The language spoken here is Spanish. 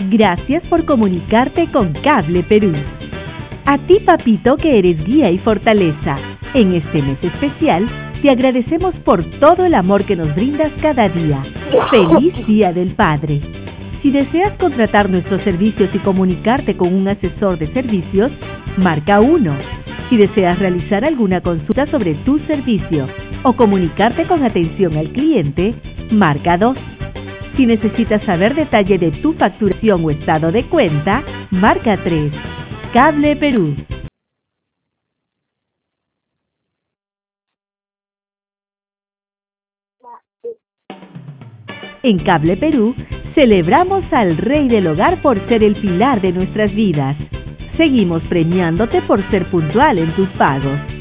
Gracias por comunicarte con Cable Perú. A ti, papito, que eres guía y fortaleza. En este mes especial, te agradecemos por todo el amor que nos brindas cada día. ¡Feliz Día del Padre! Si deseas contratar nuestros servicios y comunicarte con un asesor de servicios, marca 1. Si deseas realizar alguna consulta sobre tu servicio o comunicarte con atención al cliente, marca 2. Si necesitas saber detalle de tu facturación o estado de cuenta, marca 3. Cable Perú. En Cable Perú, celebramos al Rey del Hogar por ser el pilar de nuestras vidas. Seguimos premiándote por ser puntual en tus pagos.